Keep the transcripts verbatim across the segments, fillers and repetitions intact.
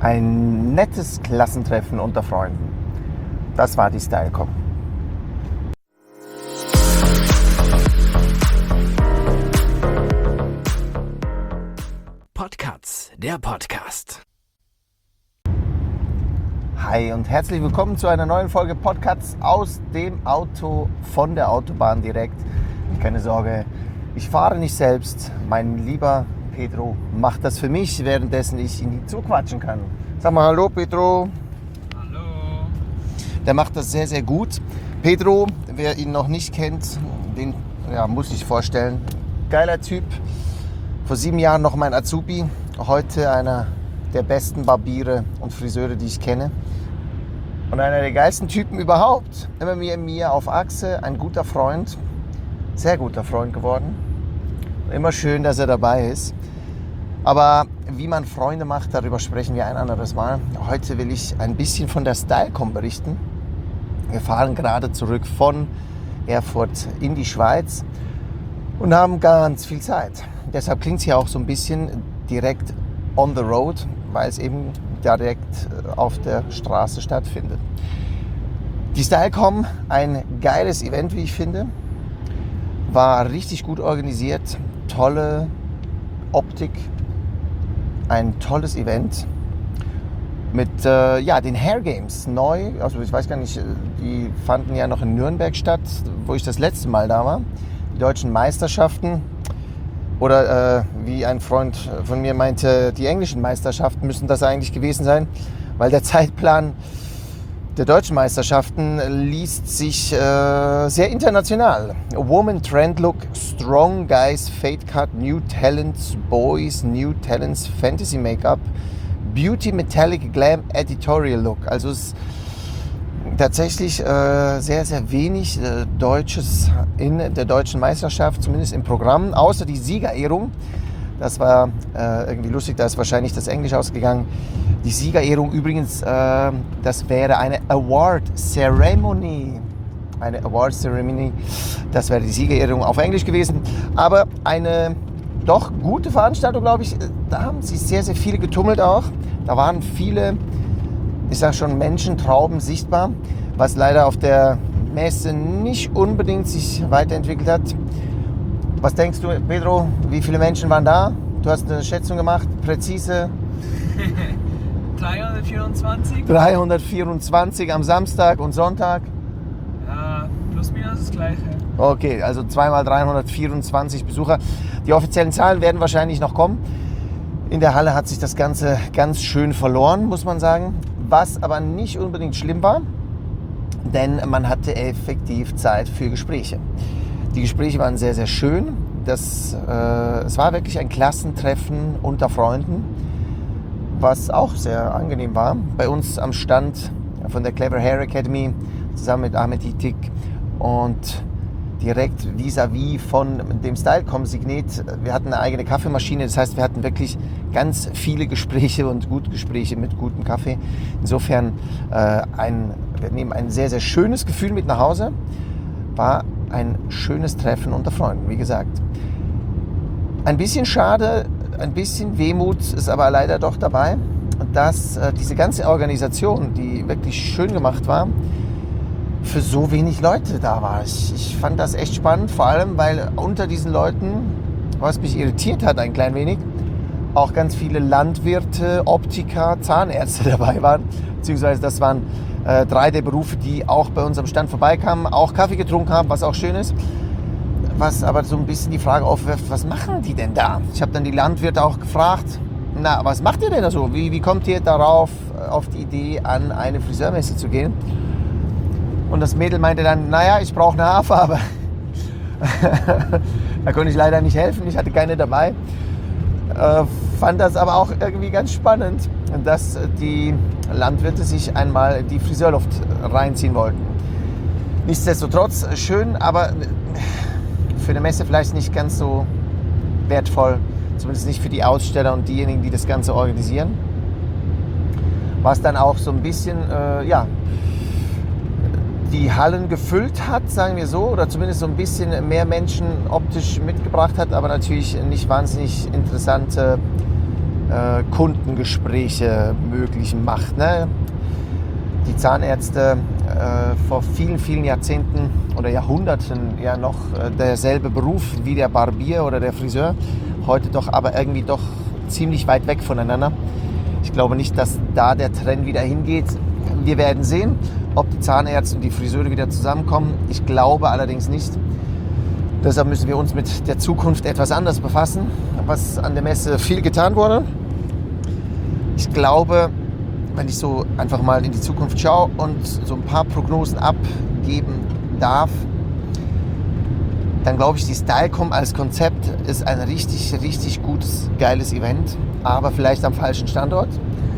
Ein nettes Klassentreffen unter Freunden. Das war die Stylecom. Podcasts, der Podcast. Hi und herzlich willkommen zu einer neuen Folge Podcasts aus dem Auto, von der Autobahn direkt. Keine Sorge, ich fahre nicht selbst. Mein lieber Pedro macht das für mich, währenddessen ich ihn zuquatschen kann. Sag mal hallo Pedro. Hallo. Der macht das sehr, sehr gut. Pedro, wer ihn noch nicht kennt, den ja, muss ich vorstellen. Geiler Typ. Vor sieben Jahren noch mein Azubi. Heute einer der besten Barbiere und Friseure, die ich kenne. Und einer der geilsten Typen überhaupt. Immer mehr mir auf Achse. Ein guter Freund. Sehr guter Freund geworden. Immer schön, dass er dabei ist. Aber wie man Freunde macht, darüber sprechen wir ein anderes Mal. Heute will ich ein bisschen von der Stylecom berichten. Wir fahren gerade zurück von Erfurt in die Schweiz und haben ganz viel Zeit. Deshalb klingt es hier auch so ein bisschen direkt on the road, weil es eben direkt auf der Straße stattfindet. Die Stylecom, ein geiles Event, wie ich finde. War richtig gut organisiert, tolle Optik, ein tolles Event mit äh, ja, den Hair Games neu. Also ich weiß gar nicht, die fanden ja noch in Nürnberg statt, wo ich das letzte Mal da war. Die deutschen Meisterschaften. Oder äh, wie ein Freund von mir meinte, die englischen Meisterschaften müssen das eigentlich gewesen sein, weil der Zeitplan der deutschen Meisterschaften liest sich äh, sehr international. Woman Trend Look, Strong Guys, Fade Cut, New Talents, Boys, New Talents, Fantasy Make-up, Beauty Metallic Glam, Editorial Look. Also es ist tatsächlich äh, sehr, sehr wenig äh, Deutsches in der deutschen Meisterschaft, zumindest im Programm, außer die Siegerehrung. Das war äh, irgendwie lustig, da ist wahrscheinlich das Englisch ausgegangen. Die Siegerehrung übrigens, äh, das wäre eine Award Ceremony. Eine Award Ceremony, das wäre die Siegerehrung auf Englisch gewesen. Aber eine doch gute Veranstaltung, glaube ich. Da haben sich sehr, sehr viele getummelt auch. Da waren viele, ich sage schon, Menschentrauben sichtbar, was leider auf der Messe nicht unbedingt sich weiterentwickelt hat. Was denkst du, Pedro, wie viele Menschen waren da? Du hast eine Schätzung gemacht, präzise. dreihundertvierundzwanzig? dreihundertvierundzwanzig am Samstag und Sonntag. Ja, plus minus das gleiche. Okay, also zweimal dreihundertvierundzwanzig Besucher. Die offiziellen Zahlen werden wahrscheinlich noch kommen. In der Halle hat sich das Ganze ganz schön verloren, muss man sagen. Was aber nicht unbedingt schlimm war, denn man hatte effektiv Zeit für Gespräche. Die Gespräche waren sehr, sehr schön. Das, äh, es war wirklich ein Klassentreffen unter Freunden, was auch sehr angenehm war. Bei uns am Stand von der Clever Hair Academy zusammen mit Ahmed Itik und direkt vis-à-vis von dem Stylecom-Signet. Wir hatten eine eigene Kaffeemaschine, das heißt, wir hatten wirklich ganz viele Gespräche und gute Gespräche mit gutem Kaffee. Insofern äh, ein, wir nehmen ein sehr, sehr schönes Gefühl mit nach Hause. War ein schönes Treffen unter Freunden, wie gesagt. Ein bisschen schade, ein bisschen Wehmut ist aber leider doch dabei, dass äh, diese ganze Organisation, die wirklich schön gemacht war, für so wenig Leute da war. Ich, ich fand das echt spannend, vor allem, weil unter diesen Leuten, was mich irritiert hat ein klein wenig, auch ganz viele Landwirte, Optiker, Zahnärzte dabei waren. Beziehungsweise das waren äh, drei der Berufe, die auch bei uns am Stand vorbeikamen, auch Kaffee getrunken haben, was auch schön ist. Was aber so ein bisschen die Frage aufwirft, was machen die denn da? Ich habe dann die Landwirte auch gefragt, na, was macht ihr denn da so? Wie, wie kommt ihr darauf, auf die Idee, an eine Friseurmesse zu gehen? Und das Mädel meinte dann, naja, ich brauche eine Haarfarbe. Da konnte ich leider nicht helfen, ich hatte keine dabei. Äh, fand das aber auch irgendwie ganz spannend, dass die Landwirte sich einmal die Friseurluft reinziehen wollten. Nichtsdestotrotz schön, aber für eine Messe vielleicht nicht ganz so wertvoll, zumindest nicht für die Aussteller und diejenigen, die das Ganze organisieren. Was dann auch so ein bisschen, äh, ja, die Hallen gefüllt hat, sagen wir so, oder zumindest so ein bisschen mehr Menschen optisch mitgebracht hat, aber natürlich nicht wahnsinnig interessante äh, äh, Kundengespräche möglich macht. Ne? Die Zahnärzte äh, vor vielen, vielen Jahrzehnten oder Jahrhunderten ja noch äh, derselbe Beruf wie der Barbier oder der Friseur, heute doch aber irgendwie doch ziemlich weit weg voneinander. Ich glaube nicht, dass da der Trend wieder hingeht. Wir werden sehen, ob die Zahnärzte und die Friseure wieder zusammenkommen. Ich glaube allerdings nicht. Deshalb müssen wir uns mit der Zukunft etwas anders befassen, was an der Messe viel getan wurde. Ich glaube, wenn ich so einfach mal in die Zukunft schaue und so ein paar Prognosen abgeben darf, dann glaube ich, die Stylecom als Konzept ist ein richtig, richtig gutes, geiles Event, aber vielleicht am falschen Standort.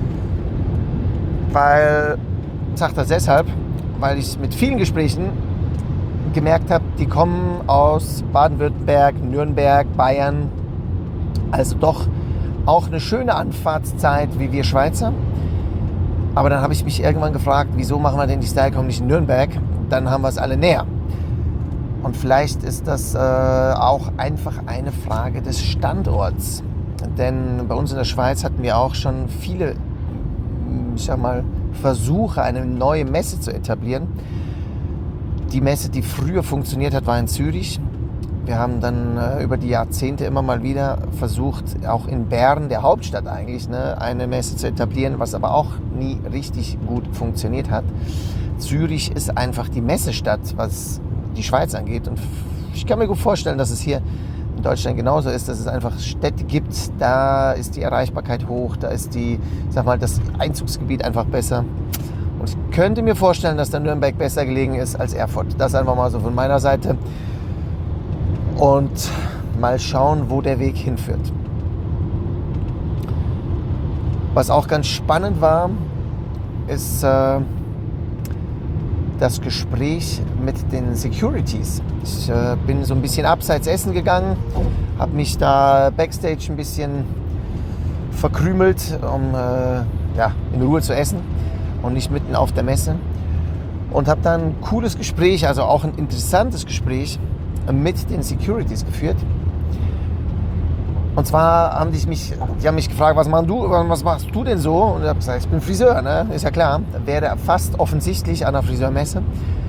Weil, ich sage das deshalb, weil ich mit vielen Gesprächen gemerkt habe, die kommen aus Baden-Württemberg, Nürnberg, Bayern, also doch auch eine schöne Anfahrtszeit wie wir Schweizer. Aber dann habe ich mich irgendwann gefragt, wieso machen wir denn die Stylecom nicht in Nürnberg? Dann haben wir es alle näher. Und vielleicht ist das äh, auch einfach eine Frage des Standorts. Denn bei uns in der Schweiz hatten wir auch schon viele, ich sag mal, Versuche, eine neue Messe zu etablieren. Die Messe, die früher funktioniert hat, war in Zürich. Wir haben dann äh, über die Jahrzehnte immer mal wieder versucht, auch in Bern, der Hauptstadt eigentlich, ne, eine Messe zu etablieren, was aber auch nie richtig gut funktioniert hat. Zürich ist einfach die Messestadt, was die Schweiz angeht. Und ich kann mir gut vorstellen, dass es hier in Deutschland genauso ist, dass es einfach Städte gibt, da ist die Erreichbarkeit hoch, da ist die, ich sag mal, das Einzugsgebiet einfach besser. Und ich könnte mir vorstellen, dass dann Nürnberg besser gelegen ist als Erfurt. Das einfach mal so von meiner Seite. Und mal schauen, wo der Weg hinführt. Was auch ganz spannend war, ist äh, das Gespräch mit den Securities. Ich äh, bin so ein bisschen abseits essen gegangen, habe mich da backstage ein bisschen verkrümelt, um äh, ja, in Ruhe zu essen und nicht mitten auf der Messe. Und habe dann ein cooles Gespräch, also auch ein interessantes Gespräch mit den Securities geführt. Und zwar haben die mich, die haben mich gefragt, was, machst du, was machst du denn so? Und ich habe gesagt, ich bin Friseur, ne? Ist ja klar. Wäre fast offensichtlich an der Friseurmesse.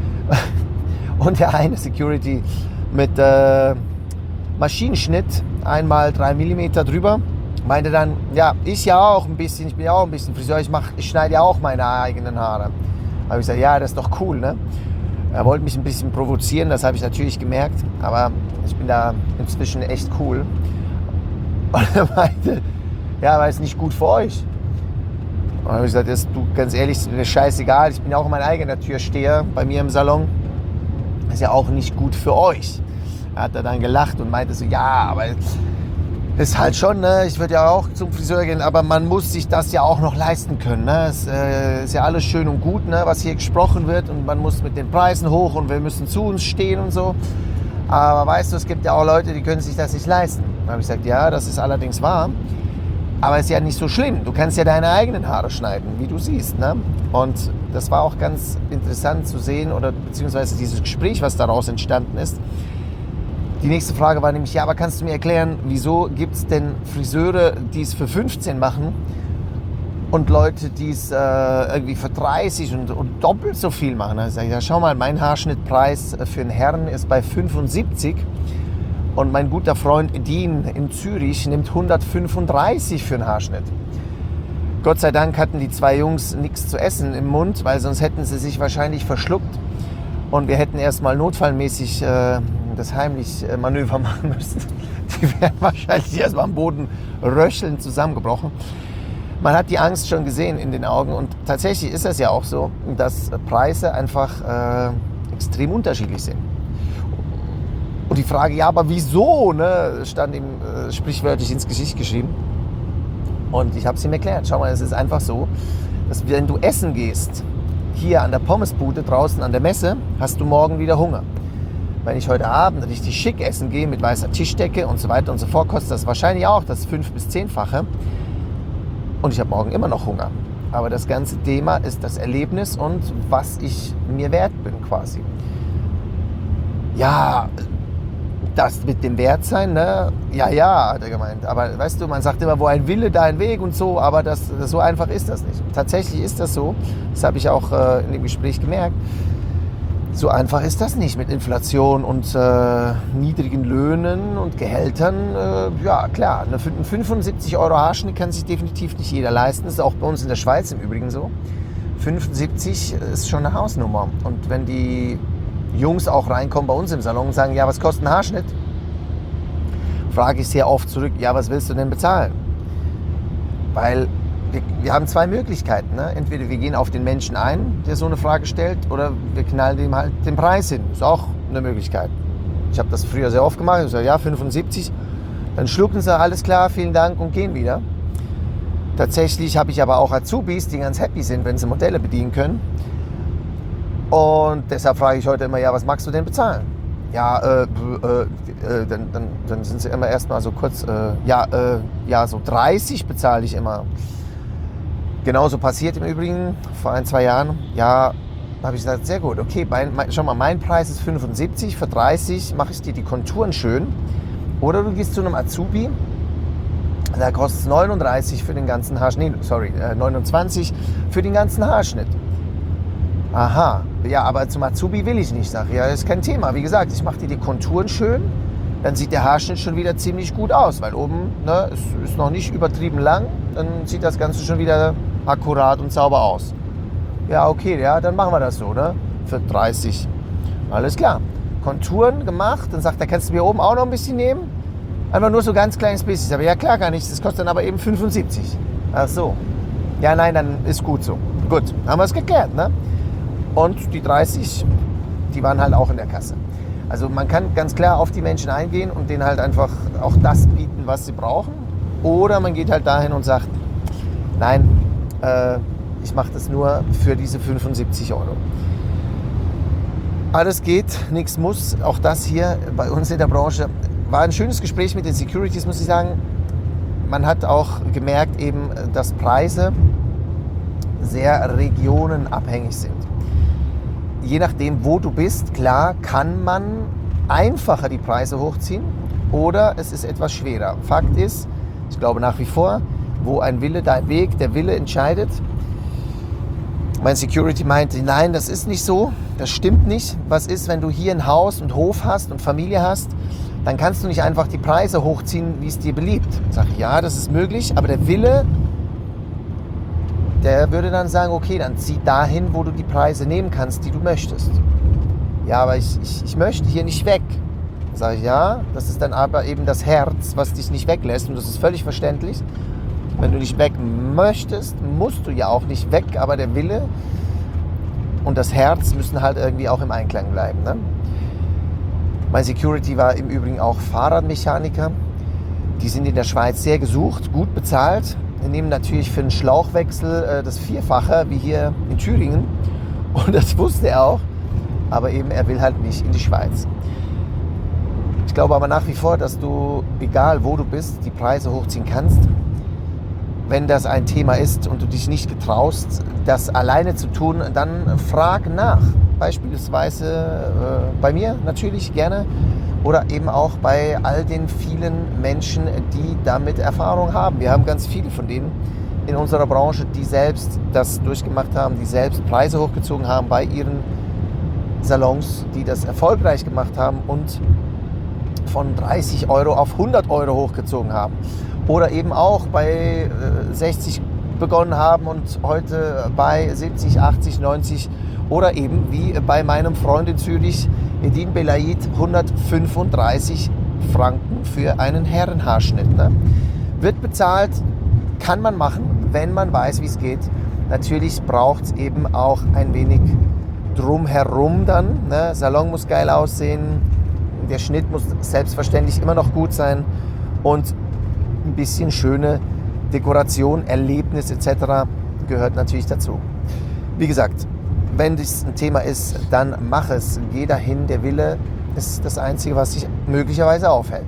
Und der eine Security mit äh, Maschinenschnitt, einmal drei Millimeter drüber, meinte dann, ja, ich ja auch ein bisschen, ich bin ja auch ein bisschen Friseur, ich, mach, ich schneide ja auch meine eigenen Haare. Da habe ich gesagt, ja, das ist doch cool, ne? Er wollte mich ein bisschen provozieren, das habe ich natürlich gemerkt, aber ich bin da inzwischen echt cool. Und er meinte, ja, aber ist nicht gut für euch. Und dann habe ich gesagt, das, du, ganz ehrlich, ist mir scheißegal, ich bin ja auch mein eigener Türsteher bei mir im Salon. Ist ja auch nicht gut für euch. Er hat dann gelacht und meinte so, ja, aber ist halt schon, ne? Ich würde ja auch zum Friseur gehen, aber man muss sich das ja auch noch leisten können. Ne? Es äh, ist ja alles schön und gut, ne? Was hier gesprochen wird und man muss mit den Preisen hoch und wir müssen zu uns stehen und so. Aber weißt du, es gibt ja auch Leute, die können sich das nicht leisten. Dann habe ich gesagt, ja, das ist allerdings wahr, aber es ist ja nicht so schlimm. Du kannst ja deine eigenen Haare schneiden, wie du siehst. Ne? Und das war auch ganz interessant zu sehen, oder beziehungsweise dieses Gespräch, was daraus entstanden ist. Die nächste Frage war nämlich, ja, aber kannst du mir erklären, wieso gibt es denn Friseure, die es für fünfzehn machen und Leute, die es äh, irgendwie für dreißig und, und doppelt so viel machen? Da sage ich, ja, schau mal, mein Haarschnittpreis für einen Herrn ist bei fünfundsiebzig und mein guter Freund Dean in Zürich nimmt hundertfünfunddreißig für einen Haarschnitt. Gott sei Dank hatten die zwei Jungs nichts zu essen im Mund, weil sonst hätten sie sich wahrscheinlich verschluckt und wir hätten erstmal notfallmäßig äh, das heimlich äh, Manöver machen müssen. Die wären wahrscheinlich erstmal am Boden röchelnd zusammengebrochen. Man hat die Angst schon gesehen in den Augen und tatsächlich ist es ja auch so, dass Preise einfach äh, extrem unterschiedlich sind. Und die Frage, ja, aber wieso, ne, stand ihm äh, sprichwörtlich ins Gesicht geschrieben. Und ich habe es ihm erklärt. Schau mal, es ist einfach so, dass wenn du essen gehst, hier an der Pommesbude draußen an der Messe, hast du morgen wieder Hunger. Wenn ich heute Abend richtig schick essen gehe mit weißer Tischdecke und so weiter und so fort, kostet das wahrscheinlich auch das fünf- bis zehnfache. Und ich habe morgen immer noch Hunger. Aber das ganze Thema ist das Erlebnis und was ich mir wert bin quasi. Ja, das mit dem Wert sein, ne? Ja, ja, hat er gemeint. Aber weißt du, man sagt immer, wo ein Wille, da ein Weg und so, aber das, das, so einfach ist das nicht. Tatsächlich ist das so, das habe ich auch äh, in dem Gespräch gemerkt, so einfach ist das nicht mit Inflation und äh, niedrigen Löhnen und Gehältern. Äh, ja, klar, eine fünfundsiebzig Euro Haarschnitt kann sich definitiv nicht jeder leisten. Das ist auch bei uns in der Schweiz im Übrigen so. fünfundsiebzig ist schon eine Hausnummer. Und wenn die Jungs auch reinkommen bei uns im Salon und sagen, ja, was kostet ein Haarschnitt? Frage ich sehr oft zurück, ja, was willst du denn bezahlen? Weil wir, wir haben zwei Möglichkeiten. Ne? Entweder wir gehen auf den Menschen ein, der so eine Frage stellt, oder wir knallen ihm halt den Preis hin. Ist auch eine Möglichkeit. Ich habe das früher sehr oft gemacht. Ich sage, ja, fünfundsiebzig. Dann schlucken sie, alles klar, vielen Dank und gehen wieder. Tatsächlich habe ich aber auch Azubis, die ganz happy sind, wenn sie Modelle bedienen können. Und deshalb frage ich heute immer, ja, was magst du denn bezahlen? Ja, äh, äh, äh, dann, dann, dann sind sie immer erstmal so kurz, äh, ja, äh, ja, so dreißig bezahle ich immer. Genauso passiert im Übrigen vor ein, zwei Jahren. Ja, habe ich gesagt, sehr gut, okay, mein, mein, schau mal, mein Preis ist fünfundsiebzig, für dreißig mache ich dir die Konturen schön. Oder du gehst zu einem Azubi, da kostet es neununddreißig für den ganzen Haarschnitt, nee, sorry, äh, neunundzwanzig für den ganzen Haarschnitt. Aha, ja, aber zum Azubi will ich nicht, sag ich. Ja, das ist kein Thema. Wie gesagt, ich mache dir die Konturen schön, dann sieht der Haarschnitt schon wieder ziemlich gut aus, weil oben, ne, ist, ist noch nicht übertrieben lang, dann sieht das Ganze schon wieder akkurat und sauber aus. Ja, okay, ja, dann machen wir das so, ne, für dreißig. Alles klar. Konturen gemacht, dann sagt er, kannst du mir oben auch noch ein bisschen nehmen? Einfach nur so ganz kleines bisschen. Aber ja, klar, gar nicht, das kostet dann aber eben fünfundsiebzig. Ach so. Ja, nein, dann ist gut so. Gut, haben wir es geklärt, ne? Und die dreißig, die waren halt auch in der Kasse. Also man kann ganz klar auf die Menschen eingehen und denen halt einfach auch das bieten, was sie brauchen. Oder man geht halt dahin und sagt, nein, äh, ich mache das nur für diese fünfundsiebzig Euro. Alles geht, nichts muss. Auch das hier bei uns in der Branche war ein schönes Gespräch mit den Securities, muss ich sagen. Man hat auch gemerkt eben, dass Preise sehr regionenabhängig sind. Je nachdem, wo du bist, klar, kann man einfacher die Preise hochziehen oder es ist etwas schwerer. Fakt ist, ich glaube nach wie vor, wo ein Wille, da ein Weg, der Wille entscheidet. Mein Security meinte, nein, das ist nicht so, das stimmt nicht. Was ist, wenn du hier ein Haus und Hof hast und Familie hast, dann kannst du nicht einfach die Preise hochziehen, wie es dir beliebt. Sag ich, ja, das ist möglich, aber der Wille, der würde dann sagen, okay, dann zieh dahin, wo du die Preise nehmen kannst, die du möchtest. Ja, aber ich, ich, ich möchte hier nicht weg. Sag ich, ja, das ist dann aber eben das Herz, was dich nicht weglässt und das ist völlig verständlich. Wenn du nicht weg möchtest, musst du ja auch nicht weg, aber der Wille und das Herz müssen halt irgendwie auch im Einklang bleiben. Ne? Mein Security war im Übrigen auch Fahrradmechaniker. Die sind in der Schweiz sehr gesucht, gut bezahlt. Wir nehmen natürlich für einen Schlauchwechsel äh, das Vierfache, wie hier in Thüringen. Und das wusste er auch. Aber eben, er will halt nicht in die Schweiz. Ich glaube aber nach wie vor, dass du, egal wo du bist, die Preise hochziehen kannst. Wenn das ein Thema ist und du dich nicht getraust, das alleine zu tun, dann frag nach. Beispielsweise äh, bei mir natürlich gerne. Oder eben auch bei all den vielen Menschen, die damit Erfahrung haben. Wir haben ganz viele von denen in unserer Branche, die selbst das durchgemacht haben, die selbst Preise hochgezogen haben bei ihren Salons, die das erfolgreich gemacht haben und von dreißig Euro auf hundert Euro hochgezogen haben. Oder eben auch bei sechzig begonnen haben und heute bei siebzig, achtzig, neunzig oder eben wie bei meinem Freund in Zürich, Edin Belaid, hundertfünfunddreißig Franken für einen Herrenhaarschnitt. Ne? Wird bezahlt, kann man machen, wenn man weiß, wie es geht. Natürlich braucht es eben auch ein wenig drumherum dann. Ne? Salon muss geil aussehen, der Schnitt muss selbstverständlich immer noch gut sein und ein bisschen schöne Dekoration, Erlebnis et cetera gehört natürlich dazu. Wie gesagt, wenn das ein Thema ist, dann mach es. Geh dahin, der Wille ist das Einzige, was dich möglicherweise aufhält.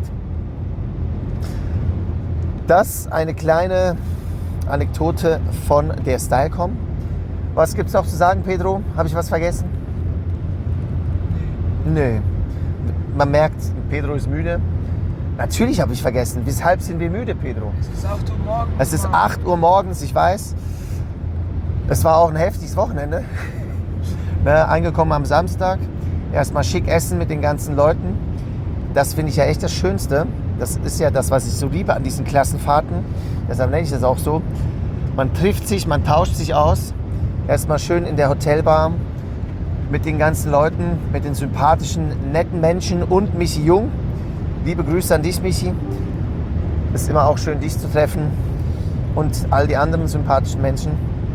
Das eine kleine Anekdote von der Stylecom. Was gibt es noch zu sagen, Pedro? Habe ich was vergessen? Nee. man merkt, Pedro ist müde. Natürlich habe ich vergessen. Weshalb sind wir müde, Pedro? Es ist acht Uhr morgens. Es ist acht Uhr morgens, ich weiß. Es war auch ein heftiges Wochenende. Ne, angekommen am Samstag. Erstmal schick essen mit den ganzen Leuten. Das finde ich ja echt das Schönste. Das ist ja das, was ich so liebe an diesen Klassenfahrten. Deshalb nenne ich das auch so. Man trifft sich, man tauscht sich aus. Erstmal schön in der Hotelbar mit den ganzen Leuten, mit den sympathischen, netten Menschen und Michi Jung. Liebe Grüße an dich, Michi. Es ist immer auch schön, dich zu treffen und all die anderen sympathischen Menschen.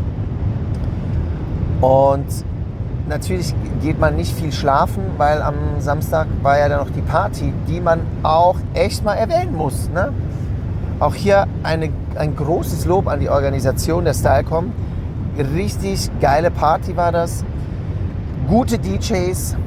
Und natürlich geht man nicht viel schlafen, weil am Samstag war ja dann noch die Party, die man auch echt mal erwähnen muss. Ne? Auch hier eine, ein großes Lob an die Organisation der Stylecom. Richtig geile Party war das. Gute D Js.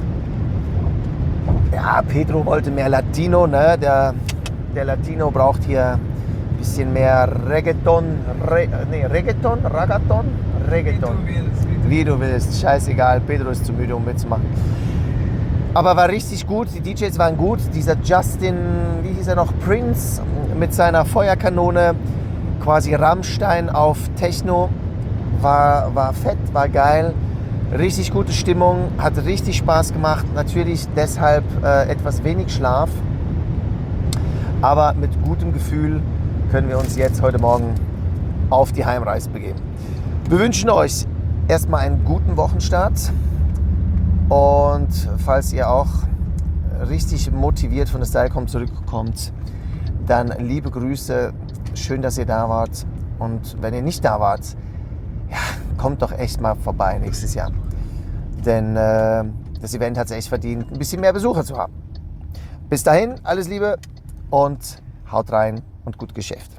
Ja, Pedro wollte mehr Latino, ne? Der, der Latino braucht hier ein bisschen mehr Reggaeton, Re, nee, Reggaeton, Ragaton, Reggaeton. Wie du willst. Wie du Wie du willst, scheißegal, Pedro ist zu müde, um mitzumachen. Aber war richtig gut, die D Js waren gut. Dieser Justin, wie hieß er noch, Prince mit seiner Feuerkanone, quasi Rammstein auf Techno, war, war fett, war geil. Richtig gute Stimmung, hat richtig Spaß gemacht. Natürlich deshalb äh, etwas wenig Schlaf. Aber mit gutem Gefühl können wir uns jetzt heute Morgen auf die Heimreise begeben. Wir wünschen euch erstmal einen guten Wochenstart. Und falls ihr auch richtig motiviert von der Stylecom zurückkommt, dann liebe Grüße. Schön, dass ihr da wart. Und wenn ihr nicht da wart, ja, kommt doch echt mal vorbei nächstes Jahr. Denn äh, das Event hat es echt verdient, ein bisschen mehr Besucher zu haben. Bis dahin, alles Liebe und haut rein und gut Geschäft.